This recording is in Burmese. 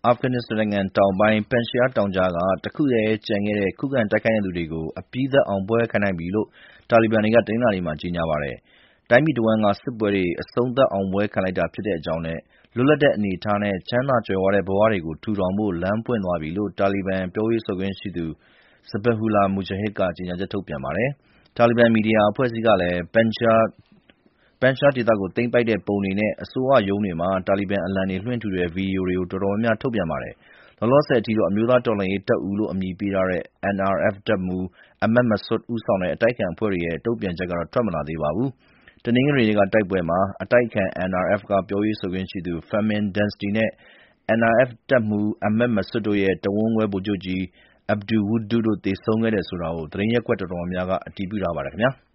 အာဖဂန်နစ္စတန်နိုင်ငံတောင်ပိုင်း ပန်ရှ်ယားတောင်ကြားက တခုတည်းကျန်ခဲ့တဲ့ ခုခံတိုက်ခိုက်နိုင်သူတွေကို အပြီးသတ်အောင် ပွဲခိုင်းနိုင်ပြီလို့ တာလီဘန်တွေက တနင်္လာနေ့မှာ ကြေညာပါတယ်။ တိုင်းပြည်တဝန်းက စစ်ပွဲတွေ အဆုံးသတ်အောင်ပွဲခံလိုက်တာဖြစ်ကြောင်းနဲ့ လွတ်လပ်တဲ့အနေအထားနဲ့ ချမ်းသာကြွယ်ဝတဲ့ဘဝတွေကို ထူထောင်ဖို့ လမ်းပွင့်သွားပြီလို့ တာလီဘန်ပြောရေးဆိုခွင့်ရှိသူ Zabihullah Mujahid က ကြေညာချက်ထုတ်ပြန်ပါတယ်။ တာလီဘန်မီဒီယာအဖွဲ့အစည်းကလည်း ပန်ရှ်ယားဒေသကို သိမ်းပိုက်တဲ့ပုံတွေနဲ့ အစိုးရရုံးတွေမှာ တာလီဘန်အလံတွေလွှင့်ထူတဲ့ ဗွီဒီယိုတွေကို တော်တော်များများ ထုတ်ပြန်ပါတယ်။ လောလောဆယ်အထိတော့ အမျိုးသားတော်လှန်ရေးတပ်ဦးလို့ အမည်ပေးထားတဲ့ NRF တပ်မှူး Ahmad Massoud ဦးဆောင်တဲ့ အတိုက်အခံအဖွဲ့တွေရဲ့ တုံ့ပြန်ချက်ကတော့ ထွက်မလာသေးပါဘူး။ တနင်္ဂနွေနေ့က တိုက်ပွဲမှာ အတိုက်အခံ NRF ပြောရေးဆိုခွင့်ရှိသူ Famine Dunstey နဲ့ NRF တပ်မှူး Ahmad Massoud တို့ရဲ့ တဝန်းခွဲဗိုလ်ချုပ်ကြီး Abdul Wudud တို့ သေဆုံးခဲ့တယ်ဆိုတာကို သတင်းရပ်ကွက်တော်တော်များများက အတည်ပြုထားပါတယ်ခင်ဗျာ။